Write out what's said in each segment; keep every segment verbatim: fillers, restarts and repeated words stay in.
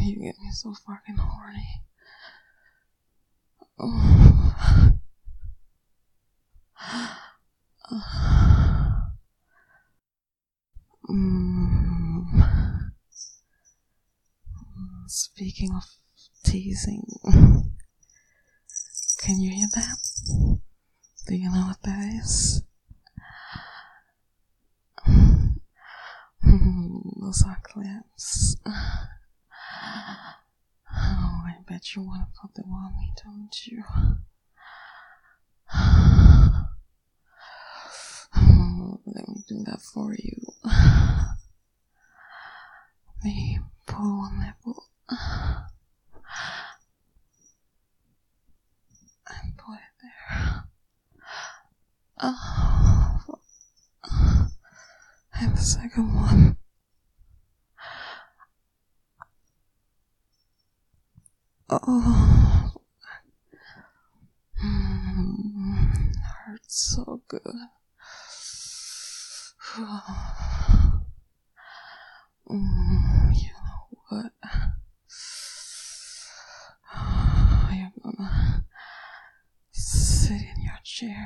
You get me so fucking horny. Oh. Mm. Speaking of teasing, can you hear that? Do you know what that is? Those are clips. Oh, I bet you want to put them on me, don't you? Oh, let me do that for you. Let me pull one nipple and put it there. Oh, and the second one. Oh, mm, hurts so good. Mm, you know what? You're gonna sit in your chair.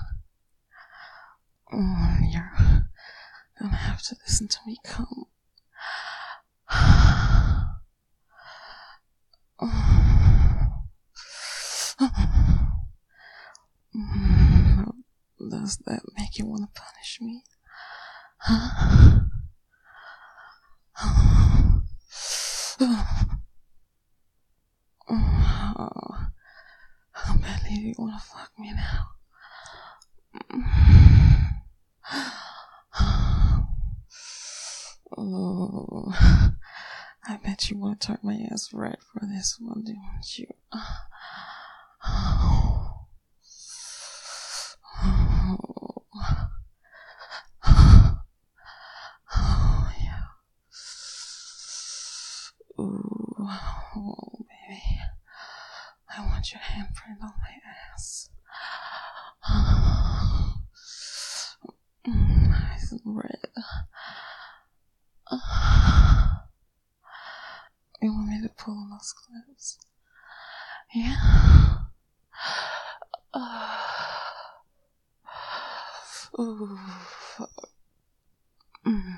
Mm, you're gonna have to listen to me come. Does that make you want to punish me? Huh? Oh, how badly do you want to fuck me now? Oh, I bet you want to turn my ass red for this one, don't you? Oh. Oh. Oh, yeah. Ooh, oh, baby. I want your handprint on my ass. Mm, nice and red. You want me to pull on those clips? Yeah. Ooh. Mm.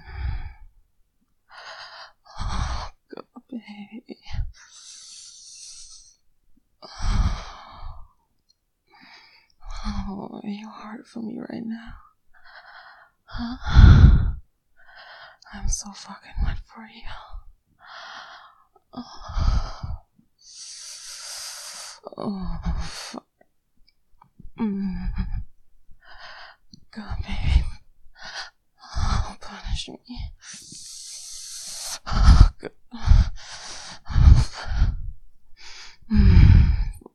Oh, God, baby. Oh, you hard for me right now. Huh? I'm so fucking wet for you. Oh, oh fuck. Mm. God, baby. Oh, punish me. Oh, God. Mm.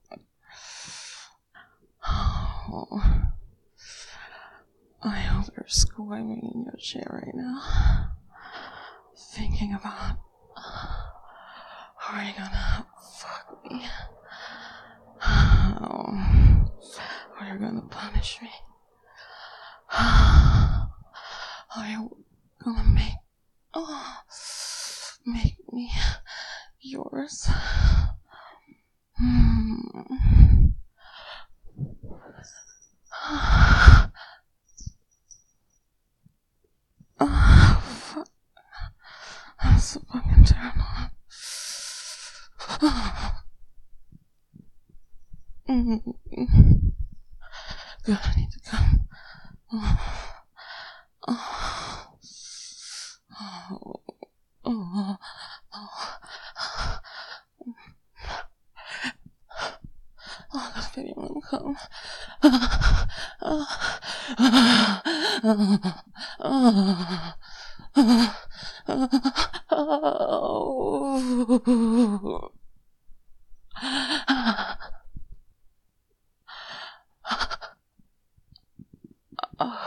Oh. I hope you're squirming in your chair right now, thinking about how are you gonna fuck me? How are you gonna punish me? How are you gonna make oh make me yours? Hmm. Oh, fuck. I'm so fucking turned on. Mm-hmm. Good, I need to come. Oh, oh, oh, oh, oh. Oh, God, baby, I'm gonna come. Oh.